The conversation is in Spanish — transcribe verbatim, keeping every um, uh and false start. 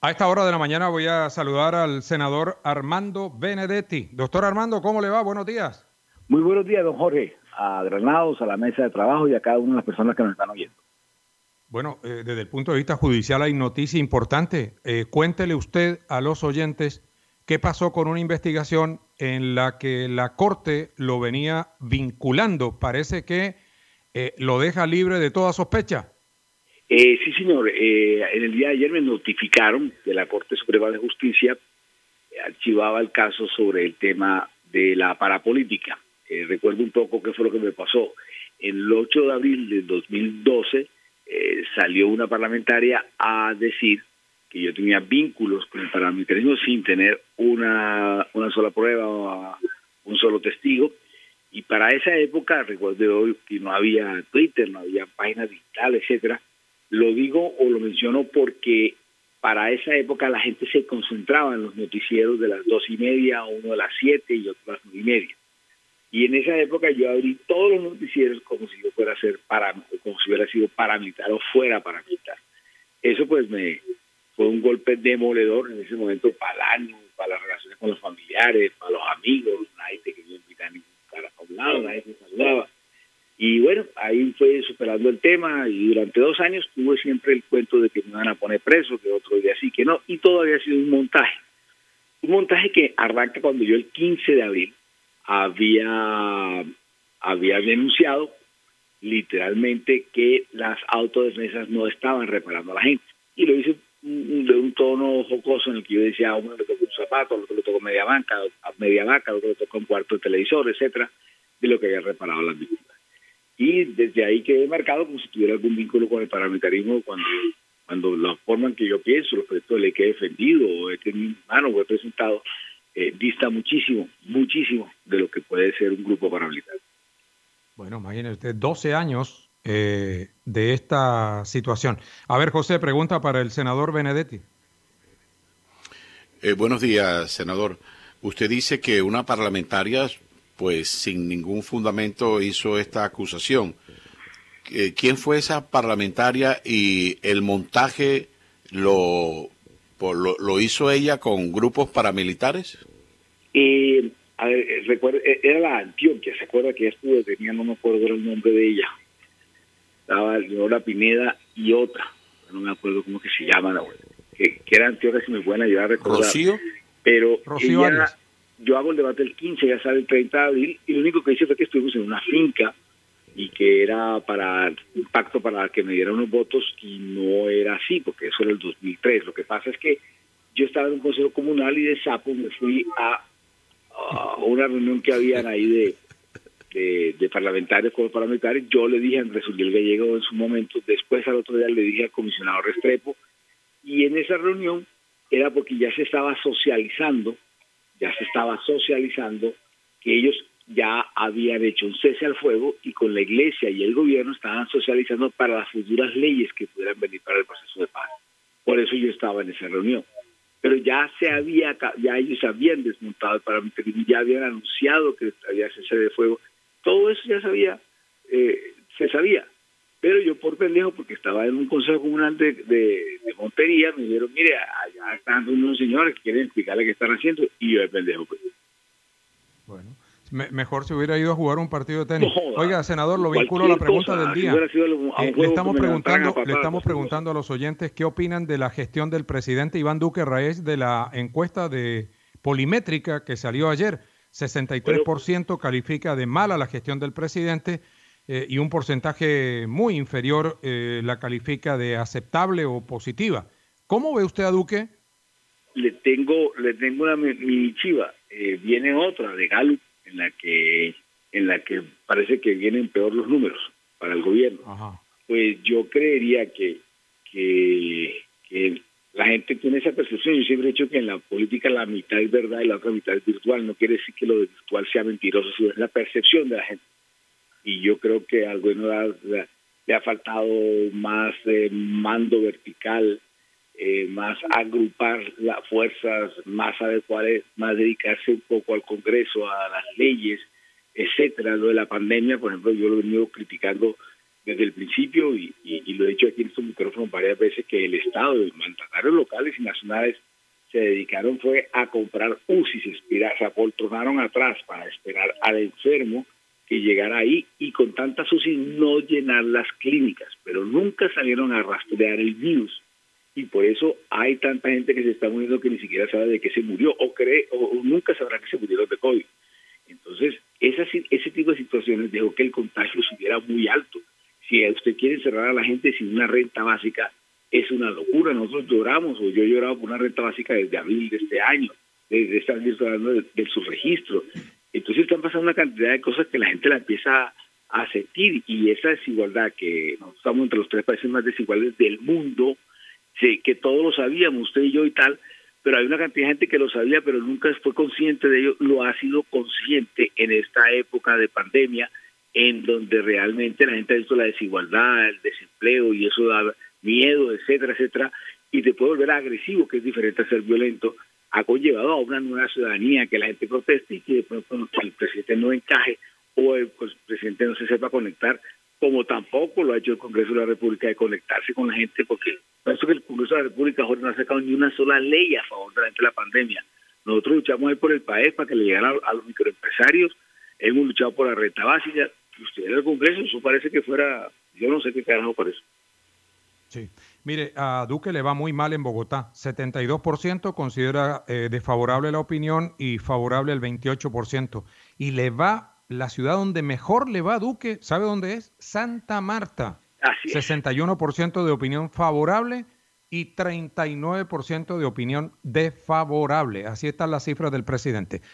A esta hora de la mañana voy a saludar al senador Armando Benedetti. Doctor Armando, ¿cómo le va? Buenos días. Muy buenos días, don Jorge, a Granados, a la mesa de trabajo y a cada una de las personas que nos están oyendo. Bueno, eh, desde el punto de vista judicial hay noticia importante. Eh, cuéntele usted a los oyentes qué pasó con una investigación en la que la Corte lo venía vinculando. Parece que eh, lo deja libre de toda sospecha. Eh, sí, señor. Eh, en el día de ayer me notificaron que la Corte Suprema de Justicia archivaba el caso sobre el tema de la parapolítica. Eh, recuerdo un poco qué fue lo que me pasó. El ocho de abril de dos mil doce eh, salió una parlamentaria a decir que yo tenía vínculos con el paramilitarismo sin tener una, una sola prueba o un solo testigo. Y para esa época, recuerdo hoy que no había Twitter, no había páginas digitales, etcétera. Lo digo o lo menciono porque para esa época la gente se concentraba en los noticieros de las dos y media, uno de las siete y otro a las nueve y media. Y en esa época yo abrí todos los noticieros como si yo fuera a ser para, como si hubiera sido paramilitar o fuera paramilitar. Eso pues me fue un golpe demoledor en ese momento para el ánimo, para las relaciones con los familiares, para los amigos. Nadie te quería invitar ni para un lado, nadie me saludaba. Y bueno, ahí fue superando el tema y durante dos años tuve siempre el cuento de que me iban a poner preso, que otro día sí, que no, y todo había sido un montaje. Un montaje que arranca cuando yo el quince de abril había, había denunciado literalmente que las autodefensas no estaban reparando a la gente. Y lo hice de un tono jocoso en el que yo decía, a uno le tocó un zapato, al otro le tocó media banca, a media vaca, al otro le tocó un cuarto de televisor, etcétera, de lo que había reparado las víctimas. Y desde ahí quedé marcado como si tuviera algún vínculo con el paramilitarismo cuando, cuando la forma en que yo pienso, los proyectos de ley que he defendido o he tenido en mano o he presentado, eh, dista muchísimo, muchísimo de lo que puede ser un grupo paramilitar. Bueno, imagínese usted, doce años eh, de esta situación. A ver, José, pregunta para el senador Benedetti. Eh, buenos días, senador. Usted dice que una parlamentaria, pues sin ningún fundamento, hizo esta acusación. Eh, ¿Quién fue esa parlamentaria y el montaje lo, por, lo, lo hizo ella con grupos paramilitares? Eh, a ver, recuerda, era la Antioquia, ¿se acuerda que ella estuvo detenida? No me acuerdo el nombre de ella. Estaba Leonora Pineda y otra, no me acuerdo cómo que se llama, no, que, que era Antioquia, si me pueden ayudar a recordar. ¿Rocío? Pero Rocío ella, Arias. yo hago el debate el quince, ya sale el treinta de abril, y lo único que hice fue que estuvimos en una finca y que era para un pacto para que me dieran unos votos, y no era así, porque eso era el dos mil tres. Lo que pasa es que yo estaba en un consejo comunal y de sapo me fui a, a una reunión que habían ahí de, de, de parlamentarios con los parlamentarios. Yo le dije a Andrés Uriel Gallego en su momento, después al otro día le dije al comisionado Restrepo, y en esa reunión era porque ya se estaba socializando, ya se estaba socializando que ellos ya habían hecho un cese al fuego y con la iglesia y el gobierno estaban socializando para las futuras leyes que pudieran venir para el proceso de paz. Por eso yo estaba en esa reunión. Pero ya se había, ya ellos habían desmontado el paramilitarismo, ya habían anunciado que había cese de fuego. Todo eso ya sabía, eh, se sabía. Pero yo por pendejo, porque estaba en un consejo comunal de, de, de Montería, me dijeron, mire, allá están unos señores que quieren explicarle qué están haciendo, y yo de pendejo, pues. Bueno, me, mejor se hubiera ido a jugar un partido de tenis. No, Oiga, senador, lo vinculo a la pregunta cosa, del si día. hubiera sido a un Eh, juego le estamos que me preguntando, a le estamos papadas, preguntando a los oyentes qué opinan de la gestión del presidente Iván Duque a raíz de la encuesta de Polimétrica que salió ayer. sesenta y tres por ciento califica de mala la gestión del presidente eh, y un porcentaje muy inferior eh, la califica de aceptable o positiva. ¿Cómo ve usted a Duque? Le tengo, le tengo una mini chiva. Eh, viene otra de Gallup en la que en la que parece que vienen peor los números para el gobierno. Ajá. Pues yo creería que, que, que la gente tiene esa percepción. Yo siempre he dicho que en la política la mitad es verdad y la otra mitad es virtual. No quiere decir que lo virtual sea mentiroso, sino es la percepción de la gente. Y yo creo que al gobierno le, le ha faltado más eh, mando vertical, eh, más agrupar las fuerzas más adecuadas, más dedicarse un poco al Congreso, a las leyes, etcétera. Lo de la pandemia, por ejemplo, yo lo he venido criticando desde el principio, y, y, y lo he dicho aquí en estos micrófonos varias veces, que el Estado, los mandatarios locales y nacionales se dedicaron fue a comprar U C I, se, se apoltronaron atrás para esperar al enfermo que llegara ahí, y con tantas U C I no llenar las clínicas, pero nunca salieron a rastrear el virus, y por eso hay tanta gente que se está muriendo que ni siquiera sabe de qué se murió, o cree, o, o nunca sabrá que se murieron de COVID. Entonces, esa, ese tipo de situaciones dejó que el contagio subiera muy alto. Si usted quiere encerrar a la gente sin una renta básica, es una locura. Nosotros lloramos, o yo he llorado por una renta básica desde abril de este año, desde estar hablando del de subregistro. Entonces están pasando una cantidad de cosas que la gente la empieza a sentir, y esa desigualdad, que nosotros estamos entre los tres países más desiguales del mundo, sí, que todos lo sabíamos, usted y yo y tal, pero hay una cantidad de gente que lo sabía, pero nunca fue consciente de ello, lo ha sido consciente en esta época de pandemia, en donde realmente la gente ha visto la desigualdad, el desempleo, y eso da miedo, etcétera, etcétera, y te puede volver agresivo, que es diferente a ser violento, ha conllevado a una nueva ciudadanía, que la gente proteste y que de pronto el presidente no encaje, o el, pues, el presidente no se sepa conectar, como tampoco lo ha hecho el Congreso de la República, de conectarse con la gente, porque pienso que el Congreso de la República, Jorge, no ha sacado ni una sola ley a favor de la gente de la pandemia. Nosotros luchamos ahí por el país para que le llegara a, a los microempresarios, hemos luchado por la renta básica. Usted en el Congreso, eso parece que fuera, yo no sé qué carajo parece. Sí, mire, a Duque le va muy mal en Bogotá. setenta y dos por ciento considera eh, desfavorable la opinión y favorable el veintiocho por ciento. Y le va, la ciudad donde mejor le va a Duque, ¿sabe dónde es? Santa Marta. Así es. sesenta y uno por ciento de opinión favorable y treinta y nueve por ciento de opinión desfavorable. Así están las cifras del presidente.